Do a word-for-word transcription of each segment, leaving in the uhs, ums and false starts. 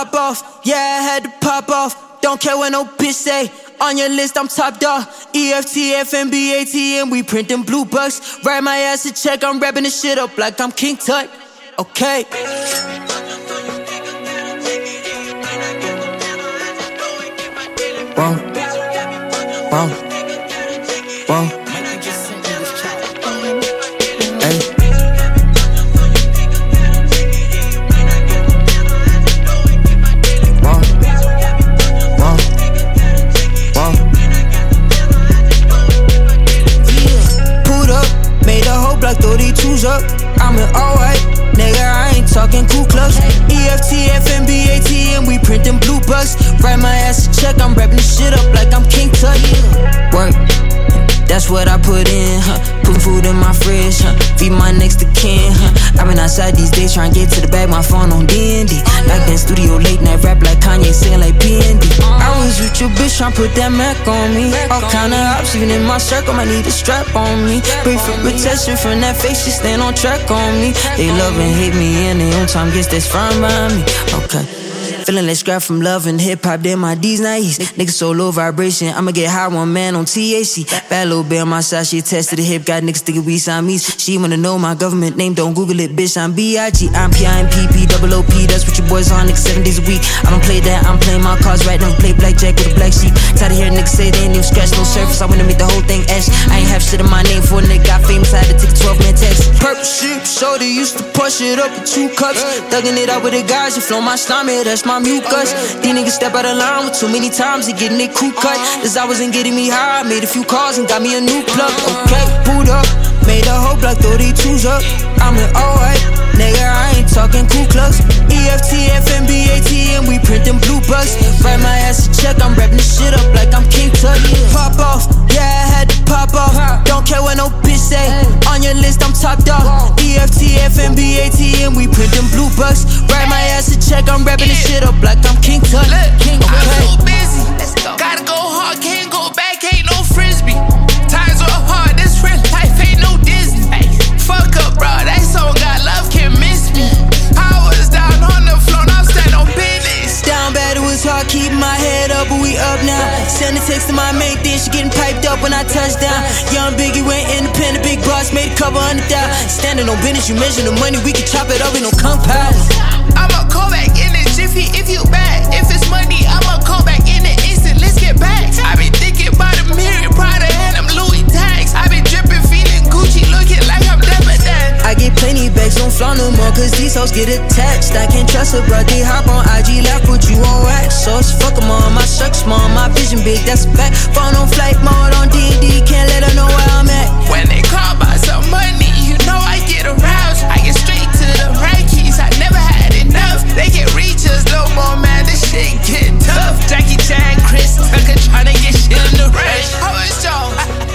pop off, yeah, I had to pop off. Don't care what no bitch say. On your list, I'm top dog. E F T, F N B, A T M, we printing blue bucks. Write my ass a check, I'm wrapping this shit up like I'm King Tut. Okay. Whoa, whoa, whoa. thirty-twos up, I'm in all white. Nigga, I ain't talking Ku Klux. E F T, F N B, A T M, we printing blue bucks. Write my ass a check, I'm wrapping this shit up like I'm King Tut. Work, that's what I put in, huh? Putting food in my fridge, huh? Feed my next to kin, huh? I've been outside these days trying to get to the bag, my phone on D and D. Like that studio late night rap like Kanye singing like P N D. I was with your bitch trying to put that Mac on me. All kind of ops, even in my circle, might need a strap on me. Pray for protection from that face, she stand on track on me. They love and hate me and they own time gets that's fine by me. Okay. Feeling like scrap from love and hip-hop, then my D's nice. Niggas so low vibration, I'ma get high one man on T H C. Bad little bitch on my side, she attached to the hip. Got niggas thinking we Siamese. She wanna know my government name, don't Google it, bitch, I'm B I G. I'm P I M P P, double O P, that's what your boys on, niggas seven days a week. I don't play that, I'm playing my cards right now. Play blackjack with a black sheep. Tired of hearing niggas say they ain't even scratch no surface. I wanna make the whole thing ash. I ain't have shit in my name for a nigga got famous, I had to take a twelve man text. Purple shit, shorty used to push it up with two cups. Thugging it out with the guys, you flow my stomach, that's my mucus. These niggas step out of line with too many times, they getting their crew cut. This I wasn't getting me high, I made a few calls and got me a new plug. Okay, boot up, made a whole block, thirty-twos up. I'm in all white, nigga, I ain't talking Ku Klux. E F T, F N B, A T M, we printing blue bucks. Write my ass a check, I'm wrapping this shit up like I'm King Tut. Pop off, yeah, I had to pop off. Don't care what no bitch say. On your list, I'm top dog. E F T, F N B, A T M, we printing blue bucks. Write my ass a check, I'm wrapping this shit up like I'm King Tut. Look, okay. I'm so busy. Let's go. Gotta go hard, can't go back, ain't no frisbee. Times are hard, this real life ain't no Disney. Ay, fuck up, bro, that song got love, can't miss me. I was down on the floor, now I'm standing on business. Down bad, it was hard, keeping my head up, but we up now. Send a text to my main thing, she getting piped up when I touch down. Young Biggie went independent, big boss, made a couple hundred thousand. Standing on business, you measure the money, we can chop it up, we no compound. I'ma call back in a jiffy if you bad. If it's money, I'ma call back in an instant, let's get back. I been thinking about a million, Prada and them Louis tags. I been dripping, feeling Gucci, looking like I'm Dapper Dan. I get plenty bags, don't flaunt no more, cause these hoes get attached. I can't trust her, bro, they hop on I G, left put you on wax. So it's fuck 'em all, my shirt small, my vision big, that's a fact. Phone on flight mode, on D and D, can't let her know where I'm at. When they call about some money, you know I get aroused. I get straight to the right keys, I never had enough. They can reach us no more, man, this shit get tough. Jackie Chan, Chris Tucker, tryna get shit in the rush. How is y'all?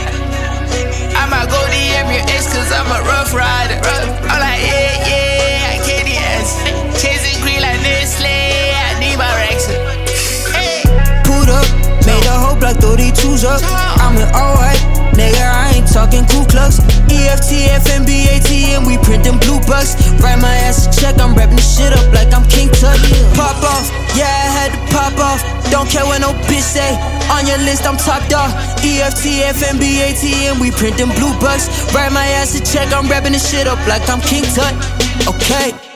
I'ma go D M your ex, cause I'm a rough rider. I'm like, yeah, yeah, I can't dance. Chasing green like Nestle, I need my Rex. Hey. Pulled up, made a whole block, thirty-twos up. I'm in all white, nigga, I ain't talking Ku Klux. E F T, F N B, A T M, we printing blue bucks. Write my ass a check, I'm wrapping this shit up like I'm King Tut. Pop off, yeah, I had to pop off. Don't care what no bitch say. On your list, I'm top dog. E F T, F N B, A T M, we printing blue bucks. Write my ass a check, I'm wrapping this shit up like I'm King Tut. Okay.